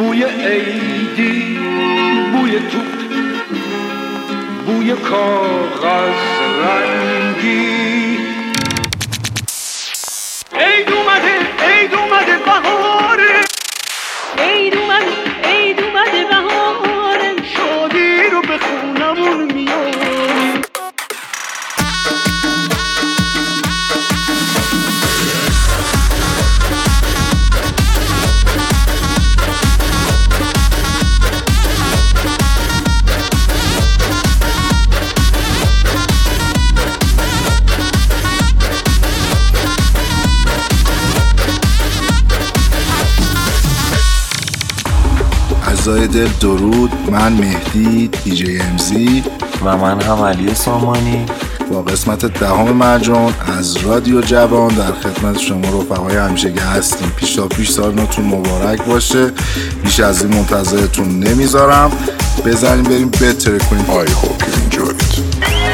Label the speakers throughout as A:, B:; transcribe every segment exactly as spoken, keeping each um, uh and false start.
A: بوی عیدی، بوی توپ، بوی کاغذ رنگی. عید اومده، عید اومده بهاره،
B: عید اومده، عید اومده بهاره،
A: شادی رو به خونمون میاره.
C: عزای دل درود، من مهدی دیجی امزی
D: و من هم علی سامانی
C: با قسمت دهم مرجان از رادیو جوان در خدمت شما رفقای همیشگی هستیم. پیش تا پیش سال نوتون مبارک باشه. بیش از این منتظرتون نمیذارم، بزنیم بریم بتره کنیم. I hope you enjoy it.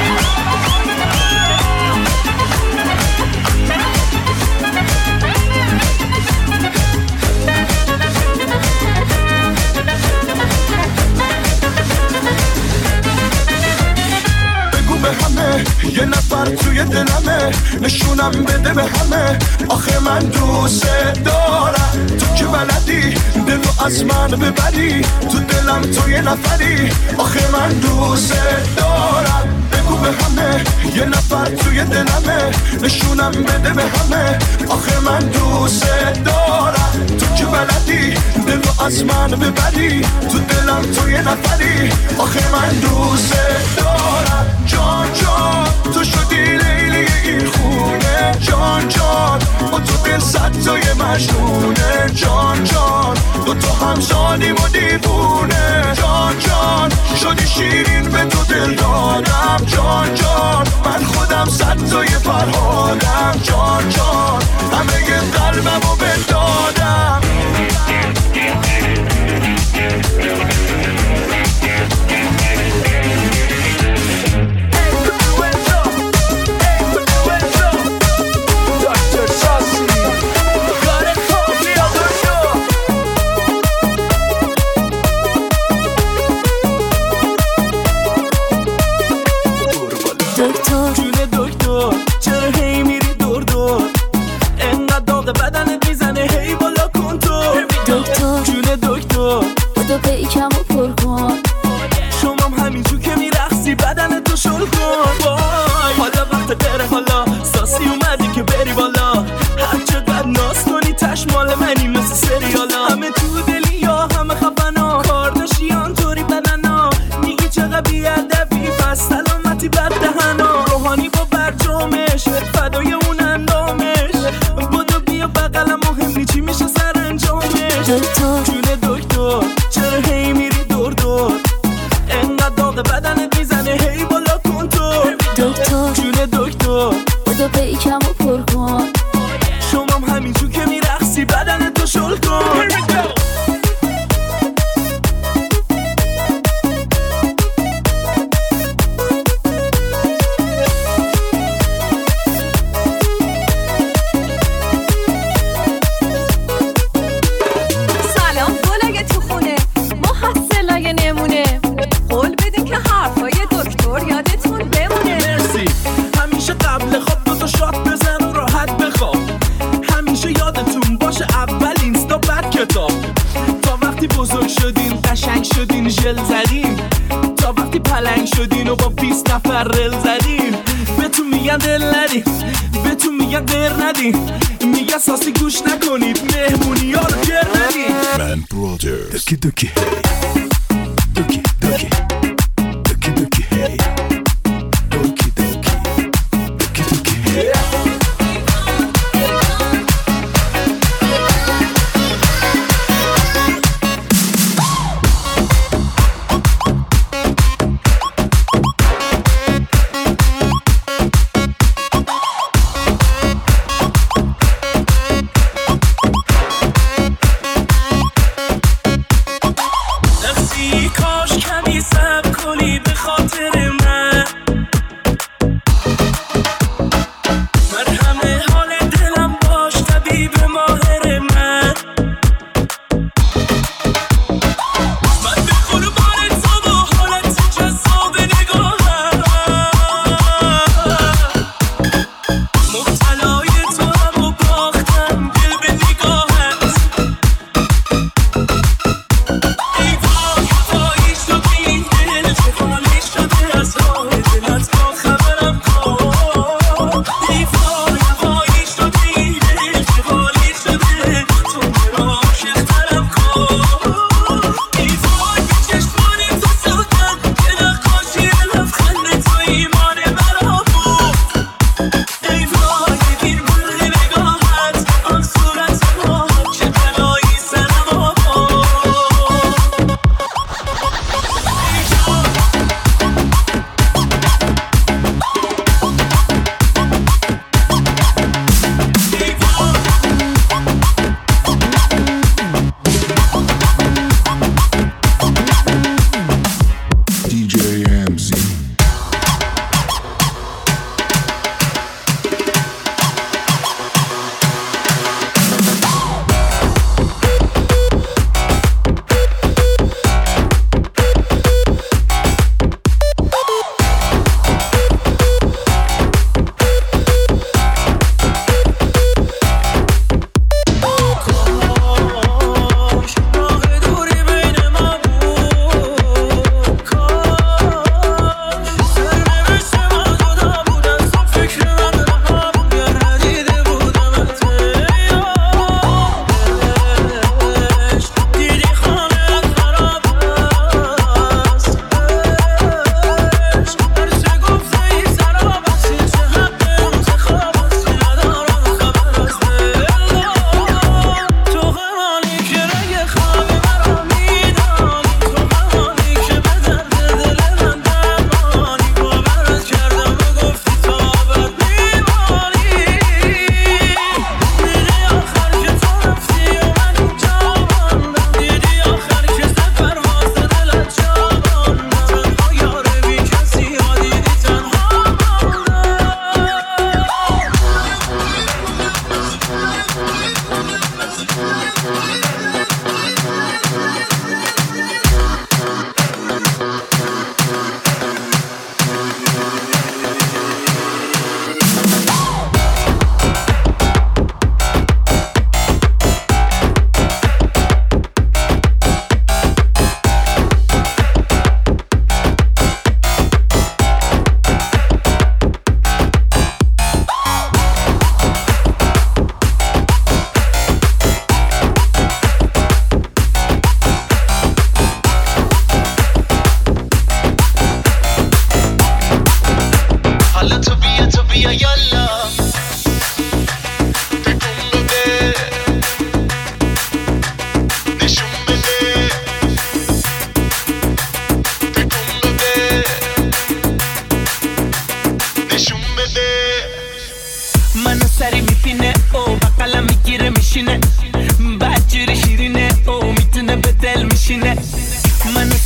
E: یه نفر توی دلمه، نشونم بده به همه، آخه من دوست دارم. تو که بلدی دلو از من ببری، تو دلم تو یه نفری، آخه من دوست دارم. بگو به همه یه نفر توی دلمه، نشونم بده به همه، آخه من دوست دارم. تو که بلدی دلو از من ببری، تو دلم تو یه نفری، آخه من دوست دارم. جان جان تو شدی لیلی این خونه، جان جان با تو دل صد تای مجنونه، جان جان دو تا همسانیم و دیوونه، جان جان شدی شیرین به تو دل دادم، جان جان من خودم صد تای فرهادم، جان جان همه قلبم رو بدادم.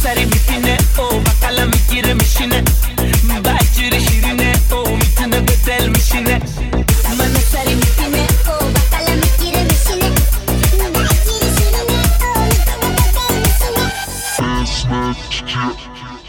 F: سری میپینه او بقلا میگیره میشینه بجوری شیرینه او میتونه به دل میشینه
G: منو سری میپینه او بقلا میگیره میشینه بجوری شیرینه او میتونه به دل میشینه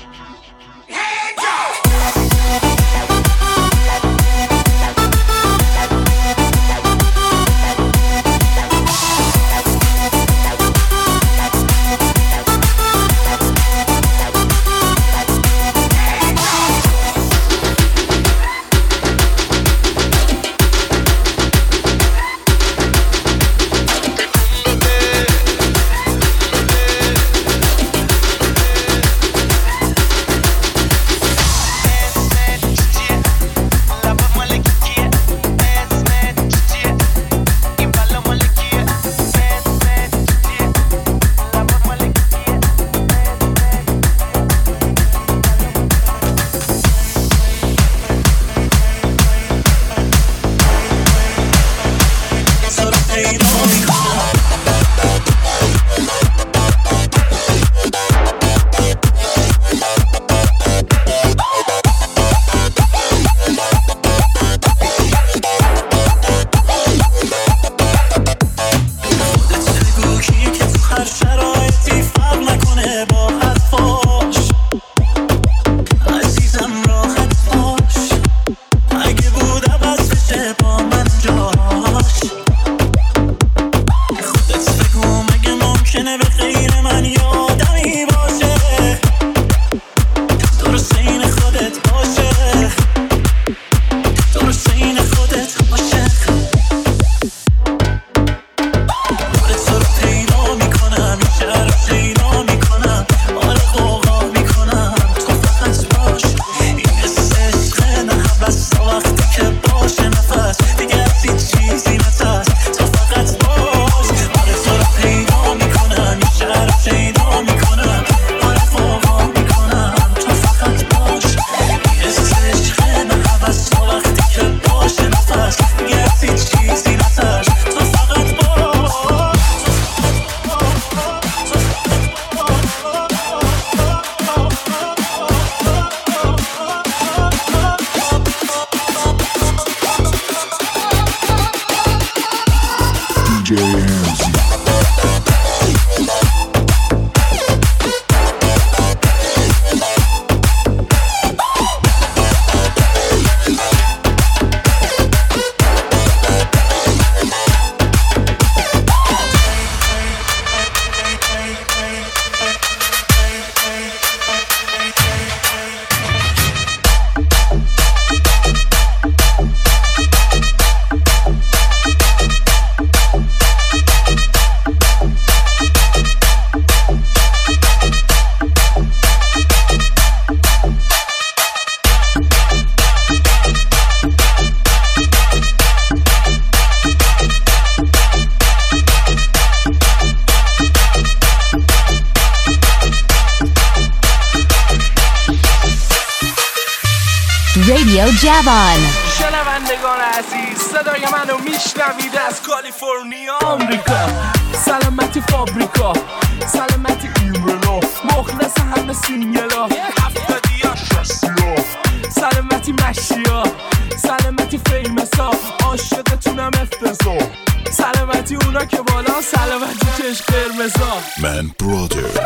H: رادیو جوان.
F: شنوندگان عزیز صدای منو میشنوید از کالیفرنیا آمریکا. سلامتی فابریکا، سلامتی ایمرلا، مخلص همه سینگلا هفتادی ها شستیا، سلامتی مشیا، سلامتی فیمسا، عاشقتونم افتضا، سلامتی اونا که بالا، سلامتی چشم قرمزا.
E: من برادرز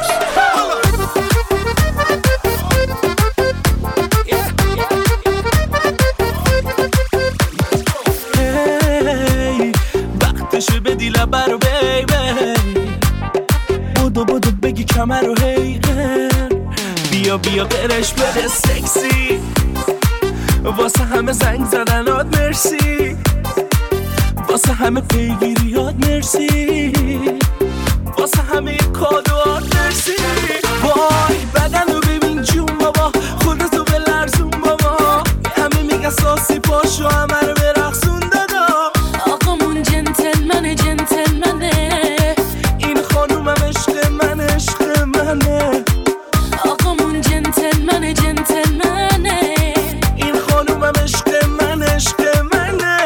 F: وقتشه بدی لبه رو بیبی، بودو بودو بگی کمر رو هی، بیا بیا قرش بده سکسی، واسه همه زنگ زدنات مرسی، واسه همه پیگیریات مرسی، واسه همه کادوات مرسی. وای بدن رو ببین جون بابا، خودتو بلرزون بابا، همه میگن ساسی پاشو همه رو برقصون دادا.
B: آقامون جنتلمنه جنتلمنه،
F: این خانومم عشق من عشق منه.
B: آقامون جنتلمنه جنتلمنه،
F: این خانومم عشق من عشق منه.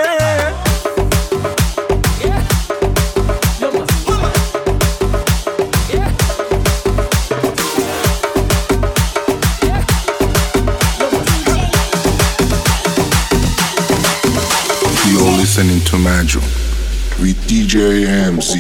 C: listening to Majun with D J M Z.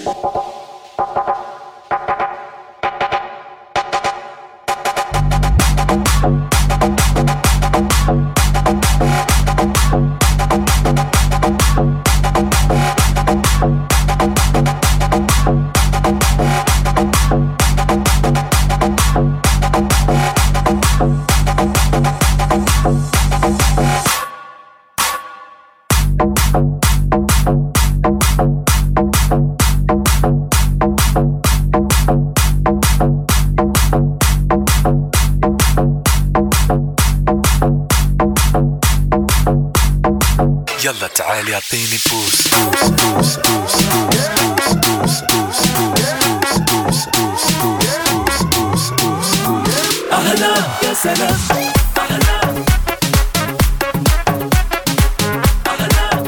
H: يلا تعالي اعطيني بوس بوس بوس بوس بوس بوس بوس بوس بوس بوس بوس بوس بوس بوس
F: أهلا يا سلام أهلا أهلا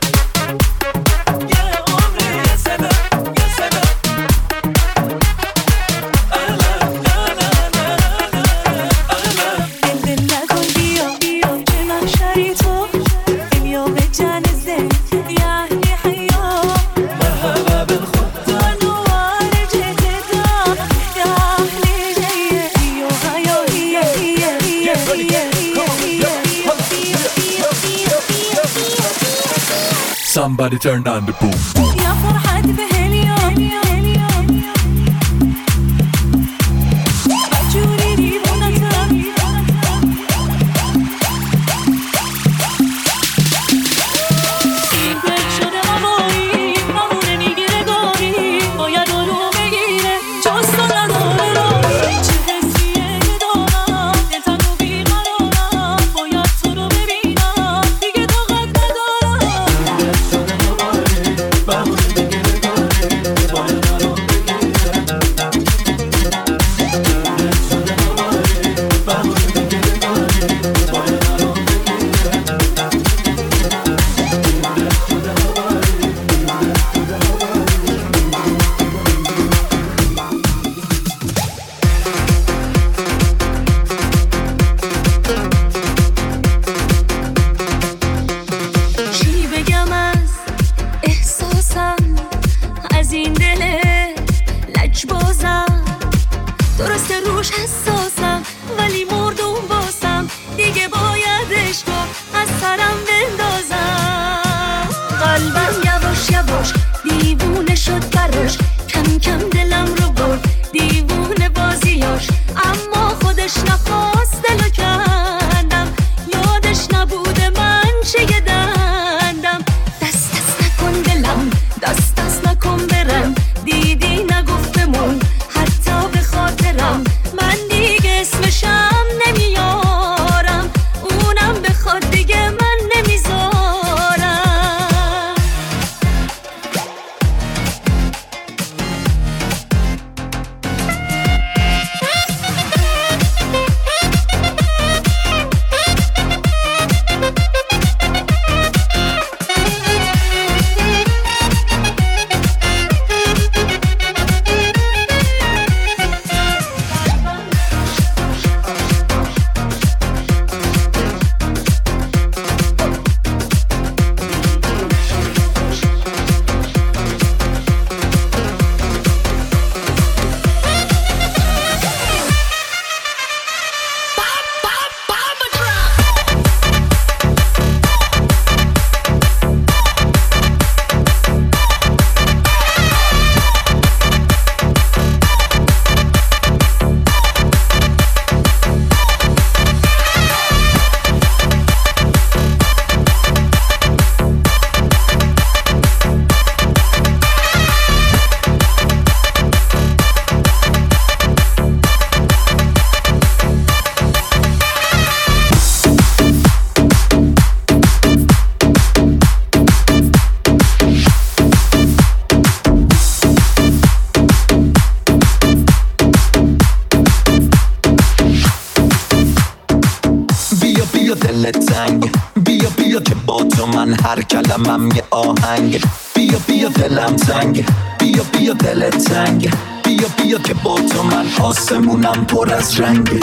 F: يا عمري يا سلام يا سلام أهلا أهلا أهلا أهلا
B: دل نکن بیا بیا که من شریطو بیا به جنازه یعنی حیا
F: مرحبا بالخط
B: نوار جددا یا اهل جیه بیا هیا هیا هیا هیا هیا
H: Somebody turn on the boom.
B: يا فرحة بهاليوم مجوني دیوونتم این گل شده ممایی ممونه میگیره گاری باید علوم بگیره جست و نداره رایی چه حسیه که دارم دلتن رو بیقرارم باید تو رو ببینم دیگه طاقت ندارم چی بگم از احساسم از این دل لجبازم درسته روش حساسم ولی مردم باسم دیگه باید عشقو از سرم بندازم قلبم یواش یواش دیوونه شد براش کم کم دلم رو برد دیوونه بازیاش اما خودش نخواست دلو کندم یادش نبوده من چه دندم دست دست نکن دلم دست دست نکن برم دیدی نگفت بمون حتی به خاطرم من دیگه اسمشم نمیارم اونم بخواد دیگه من نمیذارم
I: هر کلمم یه آهنگ بیا بیا دلم تنگ بیا بیا دل تنگ بیا بیا که با تو من آسمونم پر از رنگ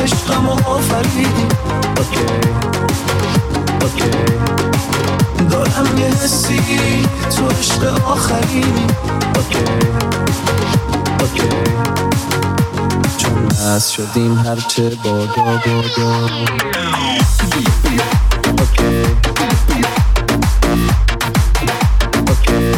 I: عشقم و آفریدی. اوکی اوکی دارم یه حسی تو عشق آخرینی. اوکی اوکی چون مست شدیم هرچه بادا بادا. اوکی اوکی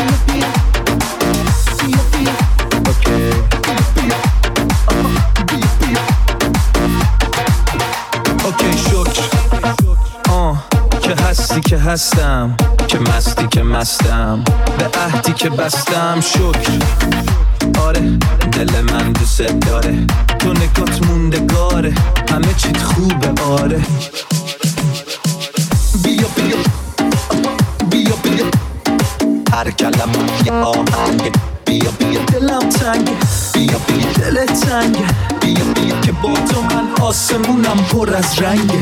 I: اوکی شکر آه که هستی که هستم، که مستی که مستم، به عهدی که بستم شکر. آره دل من دوست داره، تو نگات موندگاره، همه چیت خوبه. آره بیا بیا بیا بیا هر کلمه یه آهنگه. بیا بیا دلم تنگه، بیا بیا دل تنگه. بیا بیا که با تو من آسمونم پر از رنگه.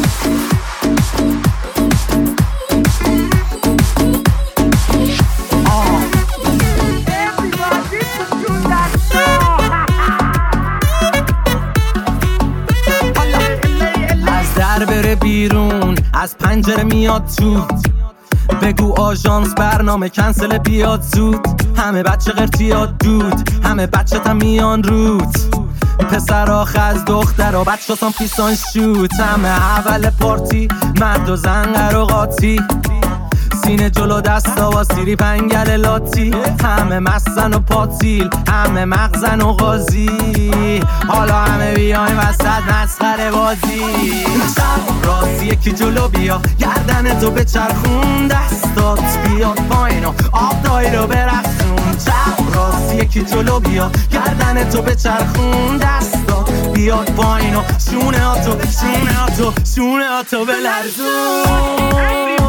F: از در بره بیرون، از پنجره میاد تو، بگو آژانس برنامه کنسل بیاد زود. همه بچه قرتیات دود، همه بچه تا میان رود. پسر آخ از دختر و بچه سان پیسان شوت. همه اول پارتی مرد و زنگر و قاطی، سینه جلو دستا و سیری پنگل لاتی. همه مستن و پاتیل، همه مغزن و غازی. حالا همه بیاین وسط مسخره بازی. شب راستی یکی جلو بیا، گردن تو بچرخون، دستات بیاد پایین و آب دایی رو برقصون. شب راستی یکی جلو بیا، گردن تو بچرخون، دستات بیاد پایین و شونه ها تو شونه ها تو شونه ها تو بلرزون.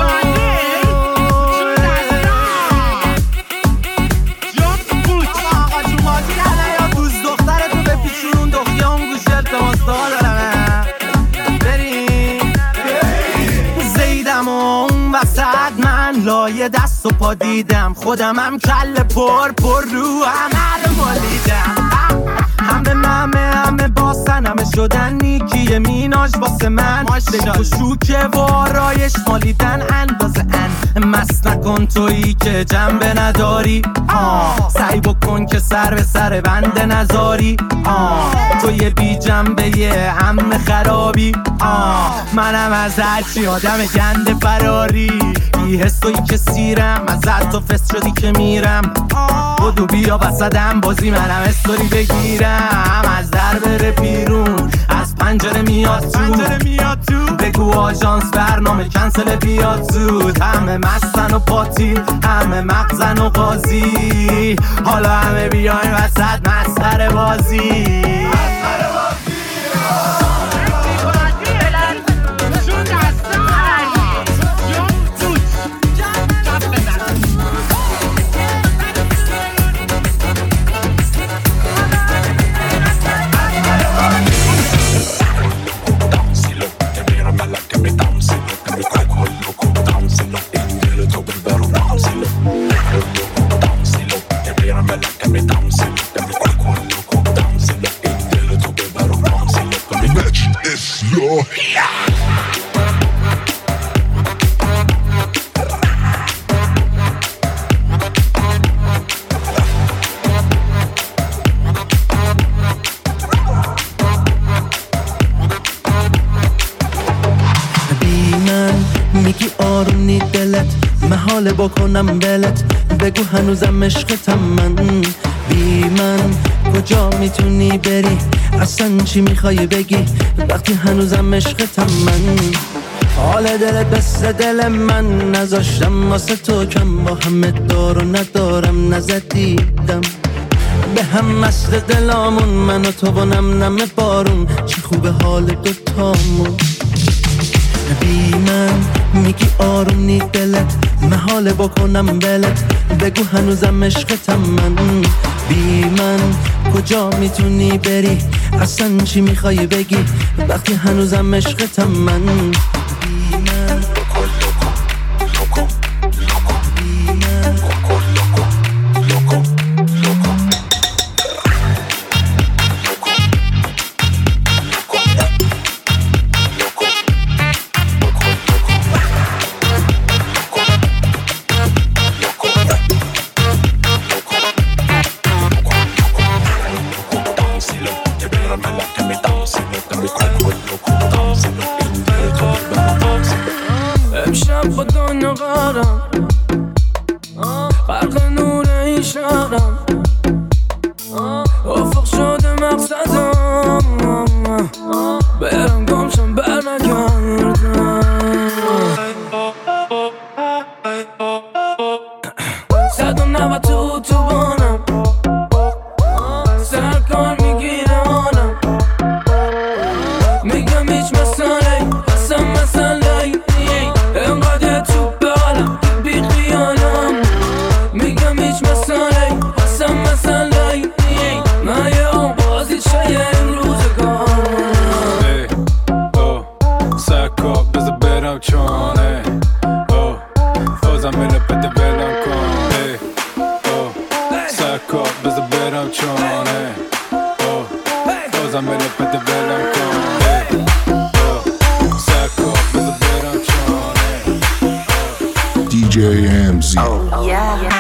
F: لایه دست و پا دیدم، خودمم کل پر پر رو همه رو مالیدم. هم به ممه همه باسن، همه شدن نیکیه میناش واسه من. دل و شوکه و آرایش مالیدن اندازه ان. مست نکن تویی که جنبه نداری، آه سعی بکن که سر به سر بنده نذاری. آه تو یه بی جنبه یه همه خرابی. آه منم از هرچی آدم گنده فراری. بی حسوی که سیرم، از تو فست شدی که میرم. بدو بیا وسطم بازی منم استوری بگیرم. از در بره بیرون، از پنجره میاد تو، بگو آژانس برنامه کنسل بیاد زود. همه مستن و پاتیل، همه مغزن و قاضی. حالا همه بیاین وسط مسخره بازی. محاله بکنم بلت، بگو هنوزم عشقتم من. بی من کجا میتونی بری، اصلا چی میخوای بگی وقتی هنوزم عشقتم من. حال دلت مثل دل من، نذاشتم واسه تو کم، با همه دار و ندارم نزدیدم. به هم مست دلامون، من و تو و نم نم بارون، چی خوبه حال دوتامون. بی من میگی آروم نی دلت، محاله بکنم بلت، بگو هنوزم عشقتم من. بی من کجا میتونی بری، اصلا چی میخوای بگی وقتی هنوزم عشقتم من. بی من
H: caramella che mi danzino, che mi con quello che mi danzino, indietro mi danzino.
F: امشب با دنیا قرم برق نور این شهرم افق شده مقصدم برم گمشم بر نگردم صد و نوت تو تو بانم سرکار میگیره آنم میگم هیچ مسئله اصلا مسئله انقدر تو بالم بی خیالم میگم هیچ مسئله اصلا مسئله من یه اون بازی چه امروزگارم
J: ای او سکا بذار برم چانه او فازم اینو بده بلم کن ای او سکا بذار برم چانه او فازم اینو بده بلم کن ای او سکا بذار برم چانه
C: دی جی ام زی.
B: Oh yeah.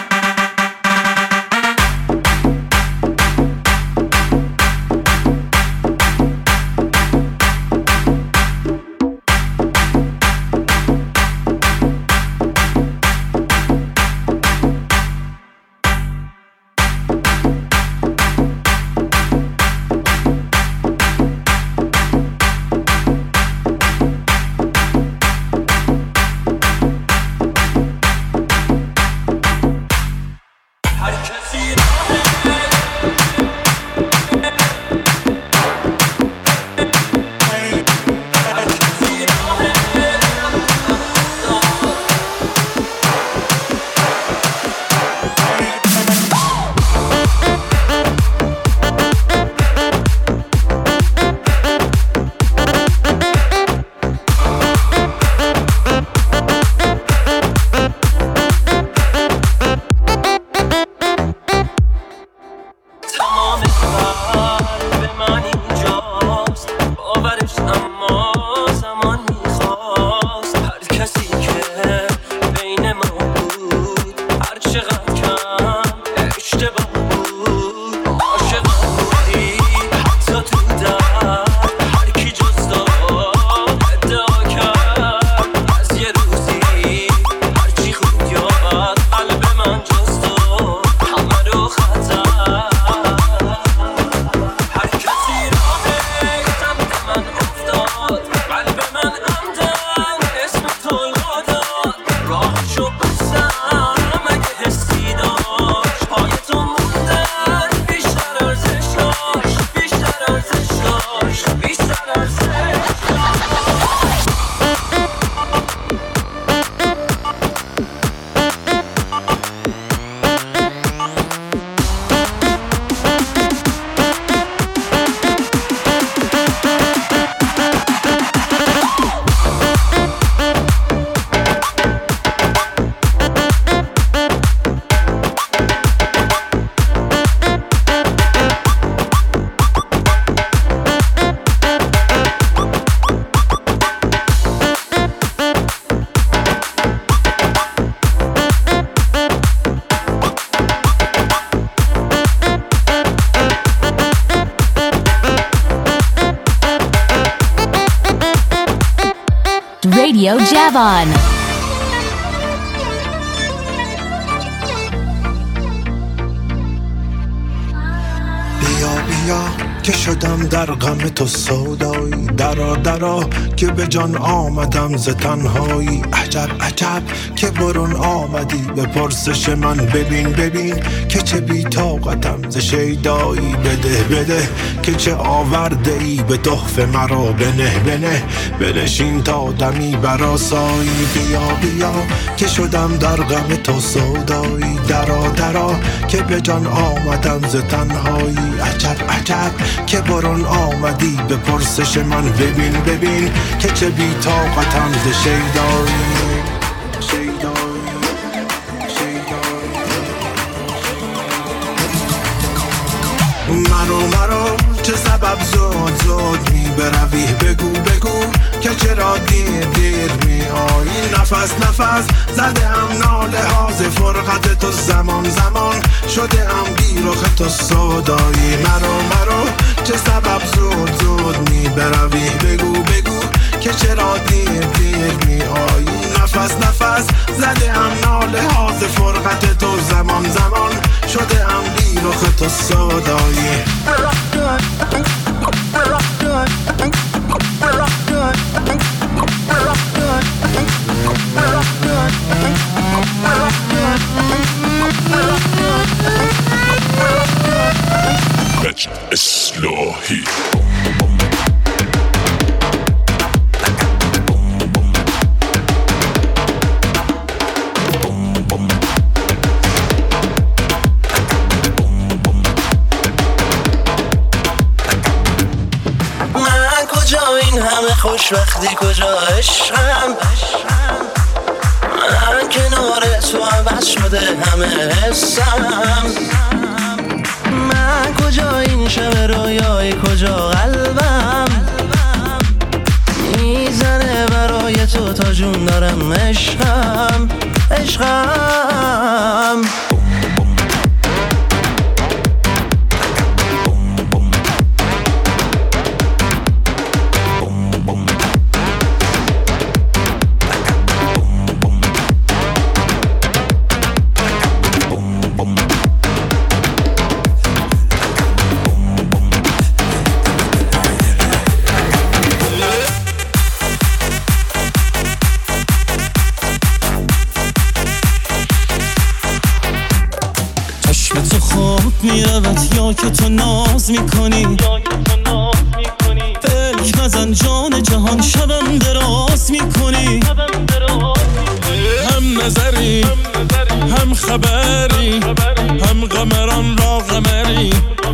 K: Radio Javon.
E: بیا بیا که شدم در غم تو سودایی، درا درا که به جان آمدم ز تنهایی. عجب عجب که برون آمدی به پرسش من، ببین ببین که چه بی طاقتم ز شیدایی. بده بده که چه آورده ای به تحفه مرا، بنه بنه بنشین تا دمی برآسایی. بیا بیا که شدم در غم تو سودایی، درا درا که به جان آمدم ز تنهایی. عجب عجب که برون آمدی به پرسش من، ببین ببین که چه بی طاقتم ز شیدایی. مرو مرو چه سبب زود زود می بروی، بگو بگو که چرا دیر دیر می آیی. نفس نفس زده هم ناله ها ز فرقت تو، زمان زمان شده هم بی رخ تو سودایی. مرو مرو چه سبب زود پس زده هم ناله ها ز فرقت تو زمان زمان شده هم بی رخ تو سودایی
K: مجد اصلاحی
F: همه خوشبختی کجا عشقم من کنار تو عوض شده همه حسم من کجا این شب رویای کجا قلبم میزنه برای تو تا جون دارم عشقم عشقم
L: میرود یا که تو ناز میکنی فلک مزن جان جهان شبم دراز میکنی
E: هم نظری هم خبری هم قمران را قمری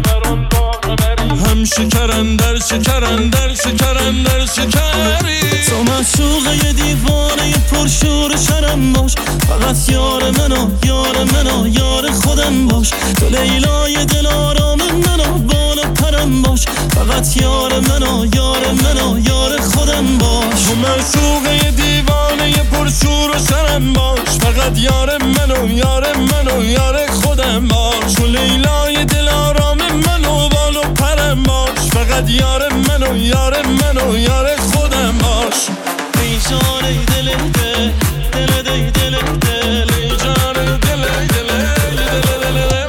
E: هم شکرن در شکرن در شکرن در شکری
L: تو معشوقه دیوانه پرشور شرم باش فقط یار منو یار منو یار خودم باش تو لیلای دل آرام منو بالا پرم باش فقط یار منو یار منو یار خودم باش
E: تو معشوقه دیوانه پرشور شرم باش فقط یار منو یار منو یار خودم باش تو لیلای دل آرام منو بالا پرم باش فقط یار منو یار منو یار خودم باش
L: ای جان ای دل دل دل دل دل دل ای جان ای دل دل دل دل دل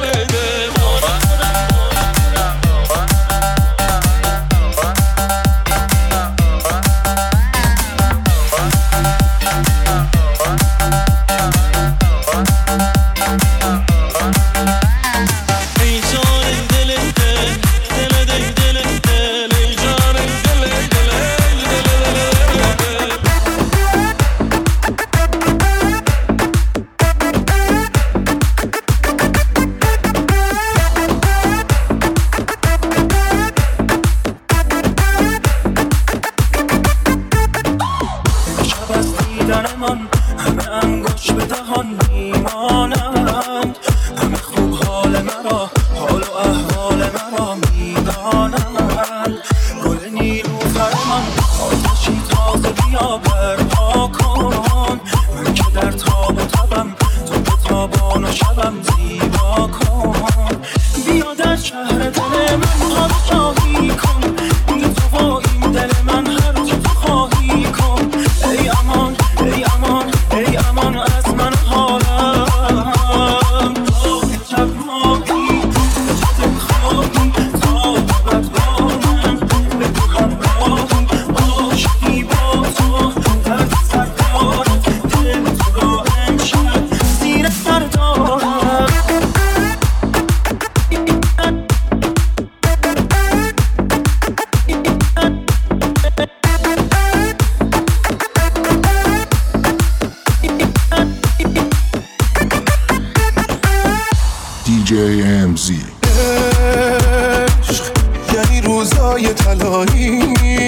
E: یعنی روزای طلایی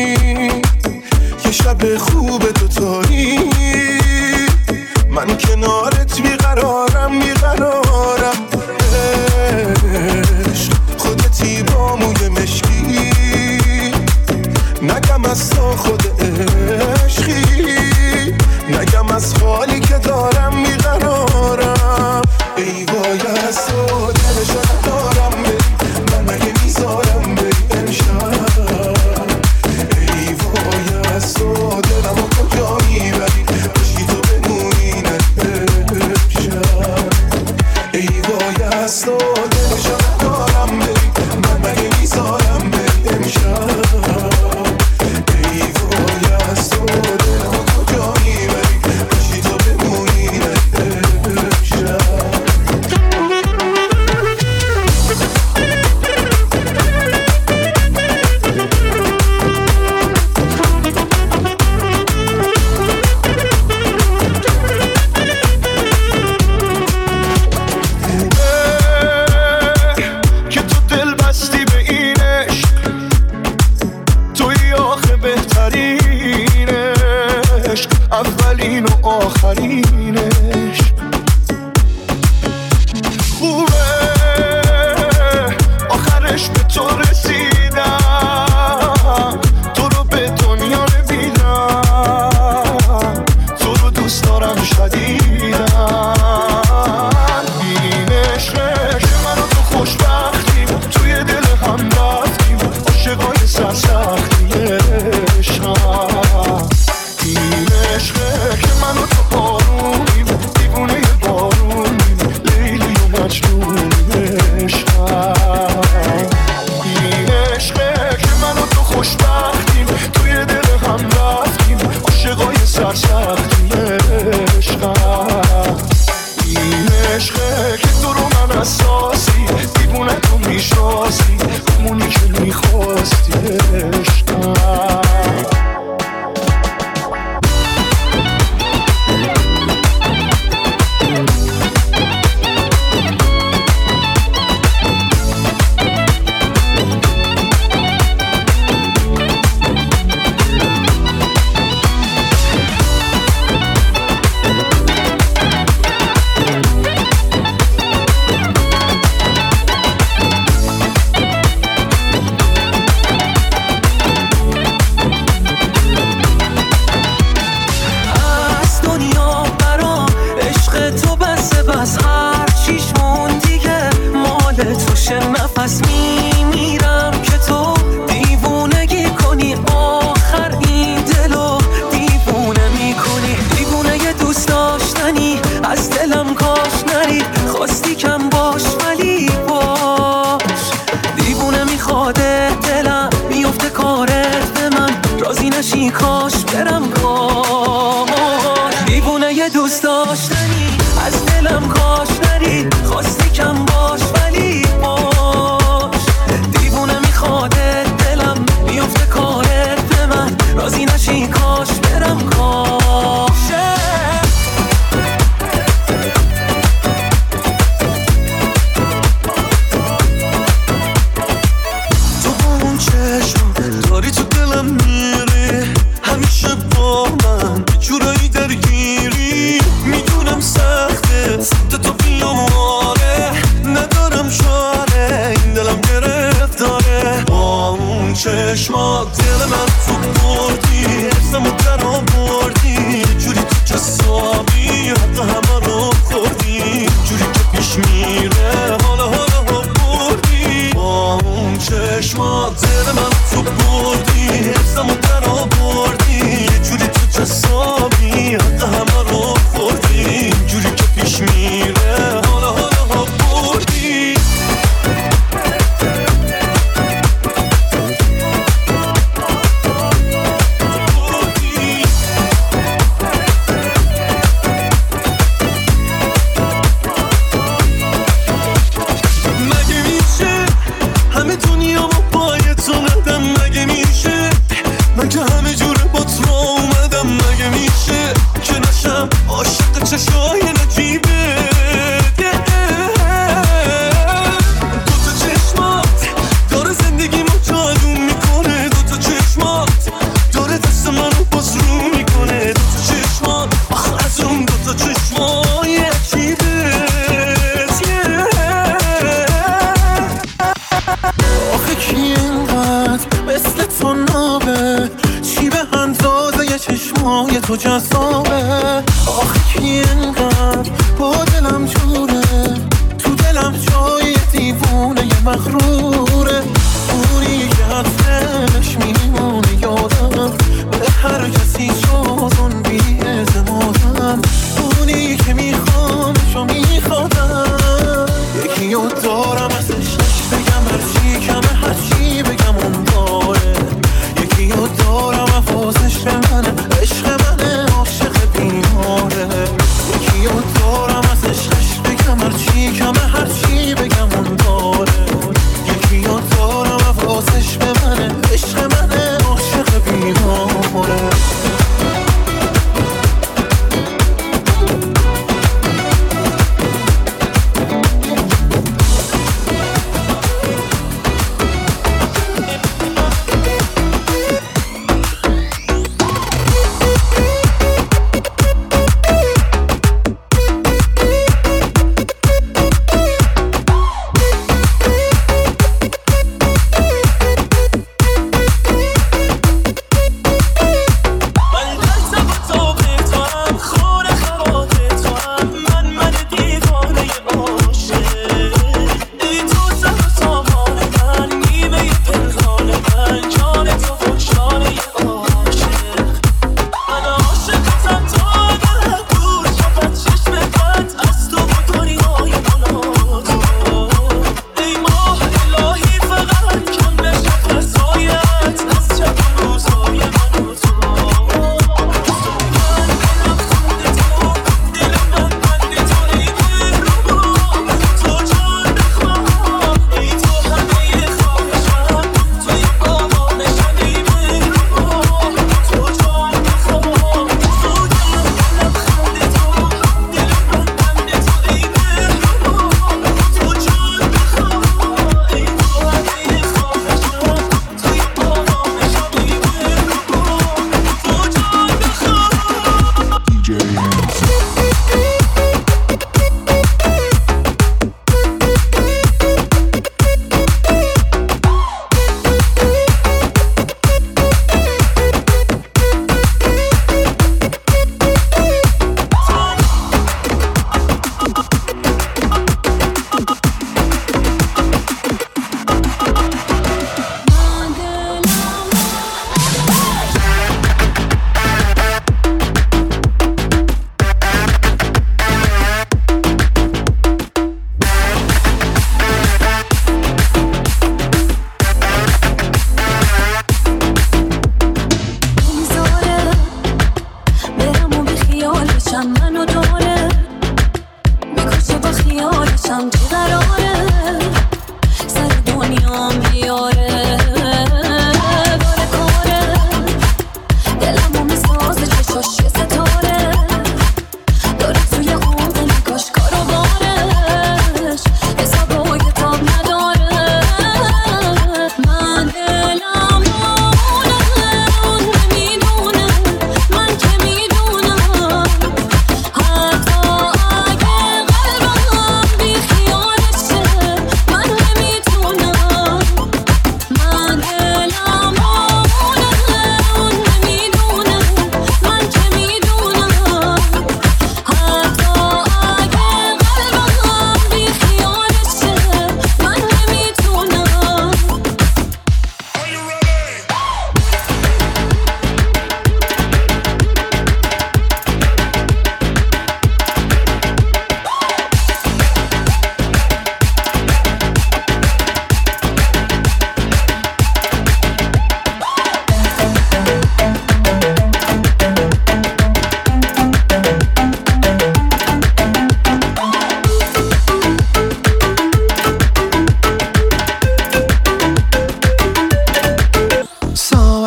E: یه شب خوب دوتایی من کنارت بیقرارم بیقرارم عشق خودتی با موی مشکی نگم از تو خود عشقی نگم از حالی که دارم بیقرارم ای وای از تو دلشو ندارم بری من مگه میذارم بری امشب ای وای از تو دلمو کجا میبری عشقی تو بگوینه آخرینش. خوبه آخرش به تو رسیدم، تو رو به دنیا نمیدم، تو رو دوست دارم شدیدم. این عشقه که من و تو خوشبختیم، توی دل هم رفتیم عاشقای سرسختی عشقم. این عشقه که من و تو آرومیم، دیوونه بارونیم، لیلی و مجنونیم عشقم. این عشقه که من و تو خوشبختیم، توی دل هم رفتیم عاشقای سرسختی عشقم. این عشقه که تو رو من اساسی، دیوونه تو میشناسی، همونی که میخواستی عشقم.
L: نفس میمیرم که تو دیوونگی کنی، آخر این دلو دیوونه میکنی. دیوونه یه دوست داشتنی، از دلم کاش نری، خواستی کم باش ولی باش. دیوونه میخواده دلم، میفته کارت به من، راضی نشی کاش برم کاش. دیوونه یه دوست داشتنی، از دلم کاش نری، خواستی کم باش ولی باش. راضی نشی کاش برم کاشه.
E: تو با اون چشم داری تو دلم میری، همیشه با من به جورایی درگیری. میدونم سخته سمت تو بیاماره، ندارم چاره این دلم گرفتاره. با اون چشمات دل من تو بردی، حسمو در آوردی، جوری تو جسابی حتی همه رو خوردی، جوری که پیش میره حالا حالا ها بردی. با اون چشمات دل من تو بردی، حسمو در آوردی، جوری تو جسابی حتی همه رو خوردی، جوری که پیش میره حالا حالا ها بردی. چشای نجیبه دو تا چشمات داره زندگی ما جادو میکنه، دو تا چشمات داره دست منو باز رو میکنه، دو تا چشمات آخه از اون دو تا چشمای عجیبه. آخه کی اینقدر مثل تو نابه، چی به اندازه چشمای تو جذابه. آخه کی اینقدر با دلم جوره، تو دلم جای دیوونه یه مغروره. اونی که حرفش میمونه یادم، به هر کسی جز اون بی اعتمادم. اونی که میخوامش و میخوادم، یکی رو دارم از عشقش بگم هرچی کمه، هرچی بگم اون داره. یکی رو دارم حواسش به منه، عشق منه، عاشق بیماره. یکی رو دارم از عشقش بگم هرچی کمه، هرچی بگم اون داره. یکی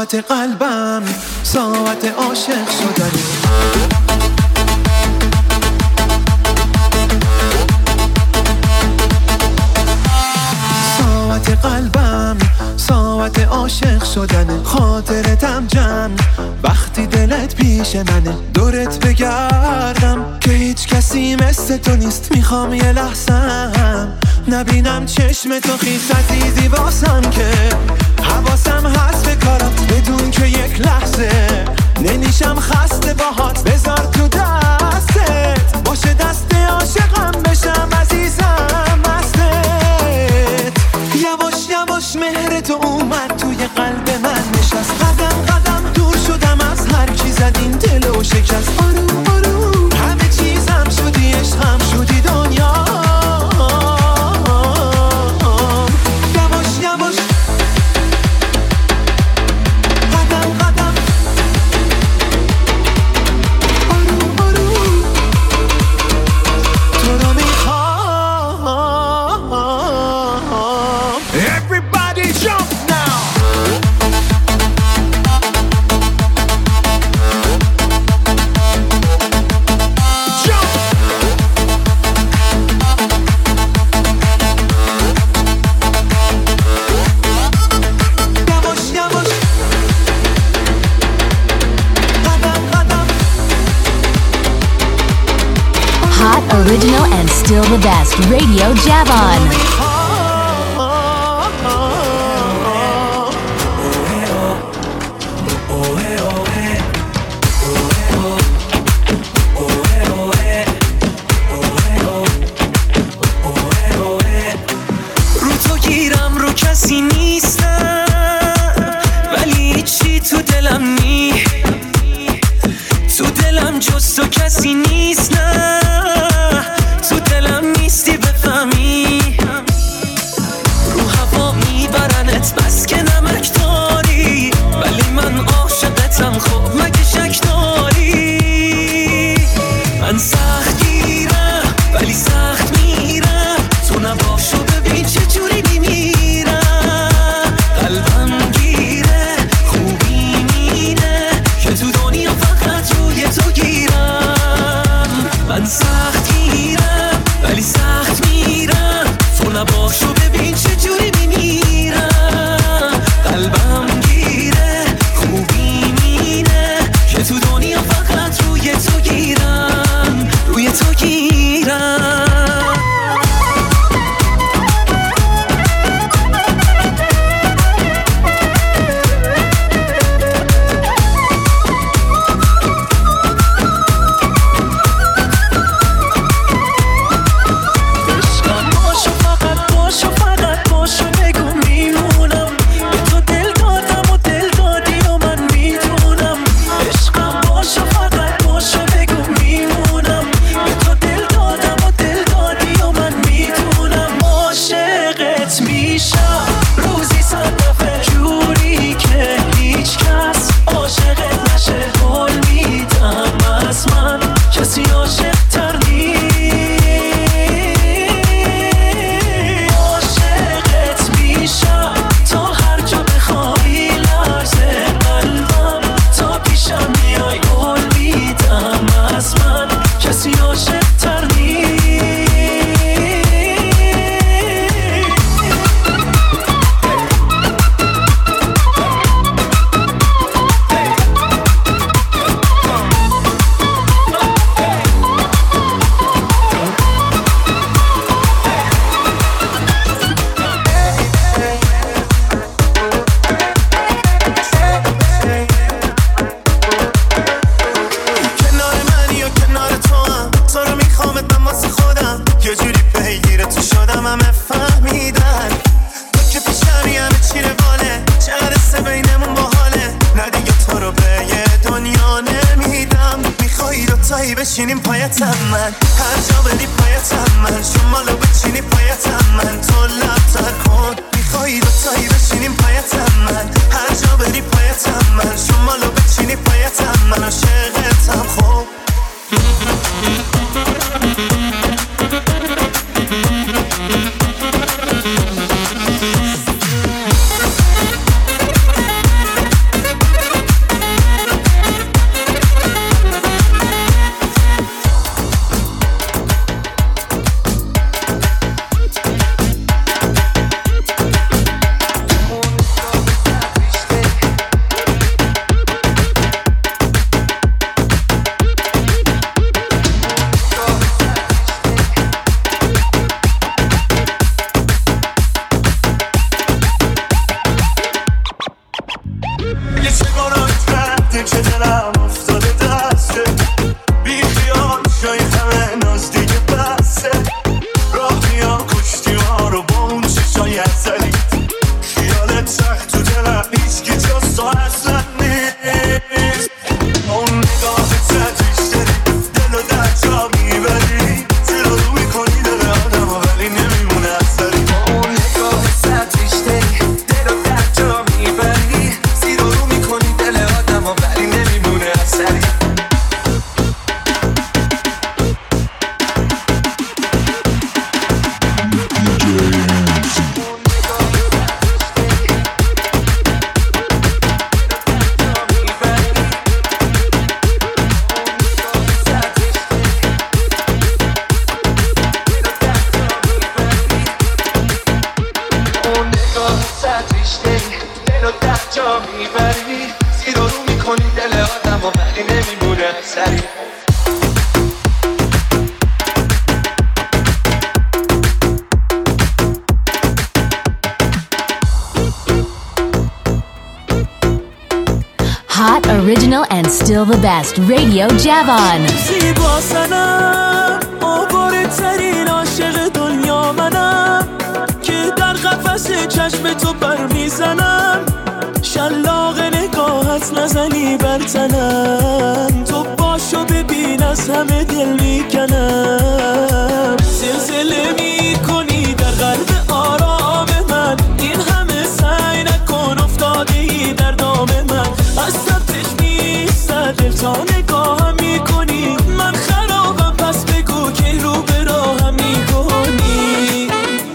M: ساعت قلبم ساعت عاشق شدنه. ساعت قلبم ساعت عاشق شدنه. خاطرتم جمع وقتی دلت پیش منه. دورت بگردم که هیچ کسی مثل تو نیست. میخوام یه لحظم نبینم چشم تو خیس عزیزی واسم که حواسم هست به کارات بدون که یک لحظه نمیشم خسته باهات. بذار تو دستت باشه دست عاشقم بشم عزیزم مستت. یواش یواش مهر تو اومد توی قلب من نشست. قدم قدم دور شدم از هر کی زد این دل و شکست. آروم آروم همه چیزم شدی عشقم شدی دنیا.
N: Original and still the best. Radio Javon.
F: رو تو گیرم رو کسی نیستم ولی چی تو دلم نی. تو دلم جز تو کسی نیست. نه تو دلم نیستی بفهمی. رو هوا میبرنت بس که نمک داری ولی من عاشقتم. خب مگه شک داری؟ من سخت گیرم ولی سخت میرم. تو نباشو ببین چجوری میمیرم. قلبم گیره خوبی مینه که تو دنیا فقط روی تو گیرم. من سخت گیرم ولی سخت میرم. تو نباشو ببین چجوری میمیرم. قلبم گیره خوبی مینه که تو دنیا فقط روی تو گیرم. روی تو گیرم.
E: بشینیم پایتم من هر جا بری پایتم من شمالو بچینی پایتم من تو لبتر کن میخوایی دوتایی بشینیم پایتم من هر جا بری پایتم من شمالو بچینی پایتم من عاشقتم خب میدونه که دلم افتاده دسته بی خیال شای همه ناز دیگه بسته راه میام کشتی ها رو با اون چشای ازلی خیالت سخت تو دلم هیچ که جز تو اصلا نیست اون نگاه تدریش داری دل و در جا میبری زیر رو میکنی دل آدم ها ولی نمیمونه اثری اون نگاه تدریش داری دل و در جا میبری زیر رو میکنی دل آدم ها ولی نمیمونه اثری
N: Hot, original, and still the best. Radio Javon.
F: زیبا سنم آواره ترین عاشق دنیا منم که در قفس چشم تو بر میزنم شلاق نگاهت نزنی بر تنم تو باشو ببین از همه دل میکنم زلزله میکنی در قلب آرام من این همه سعی نکن افتاده ای در دام من از سبتش نیست دل تا نگاهم میکنی من خرابم پس بگو که رو به راهم میکنی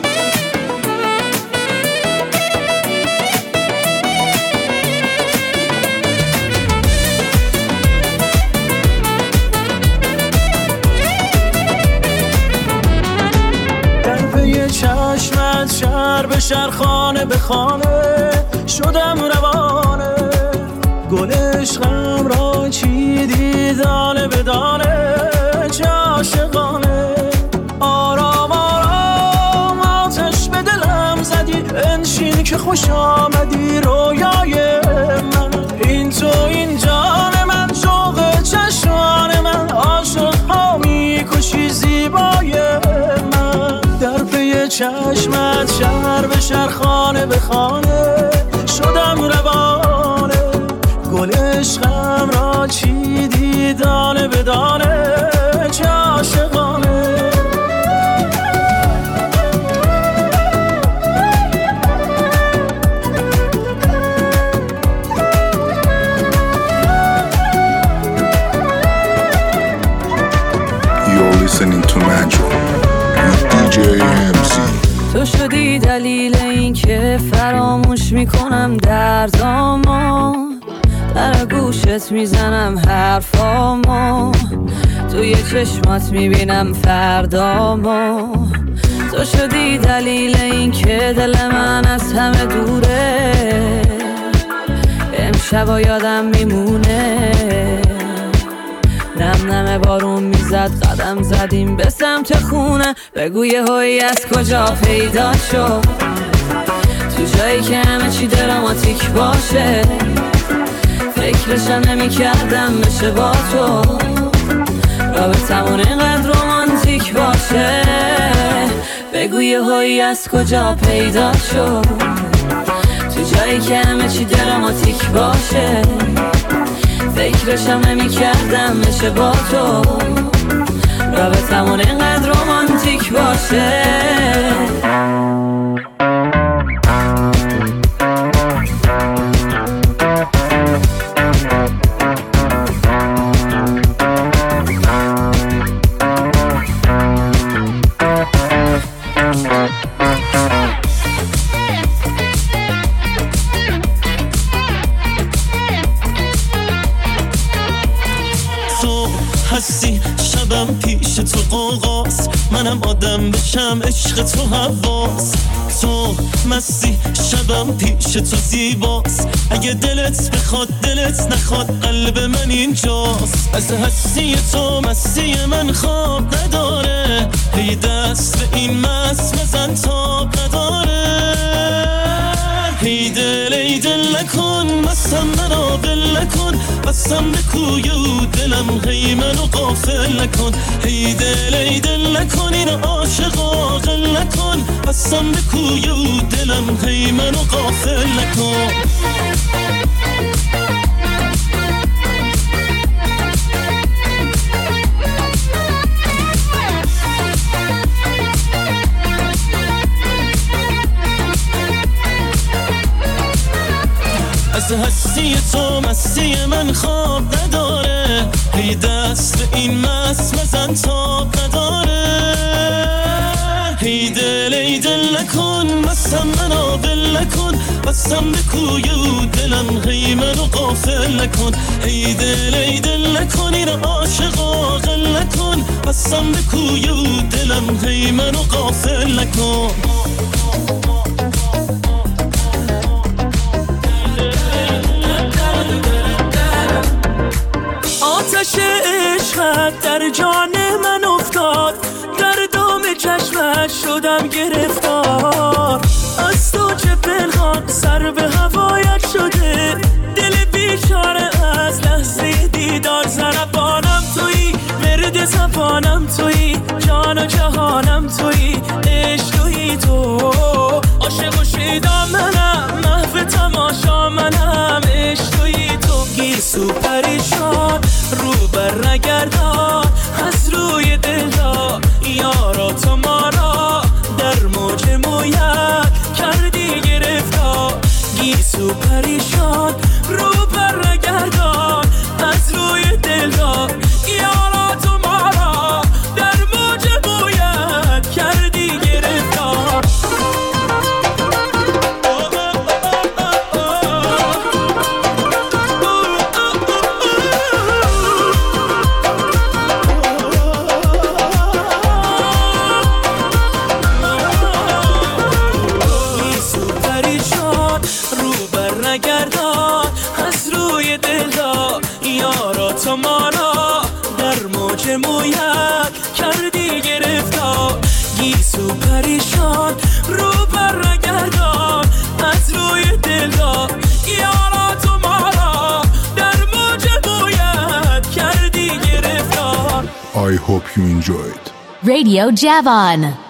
F: در پی چشمت شهر به شهر خانه به خانه شدم روانه گل عشقم را چیدی دانه به دانه چه عاشقانه آرام آرام آتش به دلم زدی انشین که خوش آمدی رویای من این تو این جان من شوق چشمان من عاشق ها میکشی زیبای من در پی چشمت شهر به شهر خانه به خانه شدم روانه گل عشقم را چیدی دانه به دانه چه عاشقانه
C: You're listening to Manjo with دی جی ام سی.
B: تو شدی دلیل این که فراموش میکنم دردامو در گوشت میزنم حرفامو توی چشمات میبینم فردامو تو شدی دلیل این که دل من از همه دوره امشبا یادم میمونه نم نم بارون میزد قدم زدیم به سمت خونه بگوی هوی از کجا پیدا شد تو جایی که همه چی دراماتیک باشه فکرشم نمی کردم بشه با تو رابطمون اینقدر رومانتیک باشه بگوی هوی از کجا پیدا شد تو جایی که همه چی دراماتیک باشه فکرشم نمی کردم بشه با تو رابطمون اینقدر رومانتیک باشه
L: هستی شبم پیش تو قوقاست منم آدم بشم عشق تو حواس تو مستی شبم پیش تو زیباست اگه دلت بخواد دلت نخواد قلب من اینجاست از هستی تو مستی من خواب نداره هی دست به این مست بزن تاب نداره هی دل ای دل نکن مستم منو ول نکن بستم به کوی و دلم هی منو غافل نکن هی دل ای دل نکن این عاشقا غل نکن بستم به کوی و دلم هی منو غافل نکن از هستی تو مستی من خواب نداره هی دست به این مست مزن تاب نداره هی دل ای دل نکن بستم منو ول نکن بستم به کوی و دلم هی منو غافل نکن هی دل ای دل نکن این عاشقا غل نکن بستم به کوی و دلم هی منو غافل نکن
F: آتش عشقت در جان من افتاد در دام چشمت شدم گرفتار از تو چه پنهان سر به هوایت شده دل بیچاره از لحظه دیدار زربانم تویی ورد زبانم تویی جان و جهانم تویی عشق تویی تو عاشق و شیدا منم محو تماشا منم عشق تویی تو گیسو پریشان رو بر نگردان از روی دلها یارا تو ما را در موج مویت کردی گرفتار گیسو پریشان رو بر نگردان از روی دلها یارا تو ما را در موج مویت کردی گرفتار تو ما را در موج مویت کردی گرفتار گیسو پریشان رو بر نگردان از روی دلها یارا تو ما را در موج مویت کردی گرفتار
C: I hope you enjoyed
N: Radio Javon.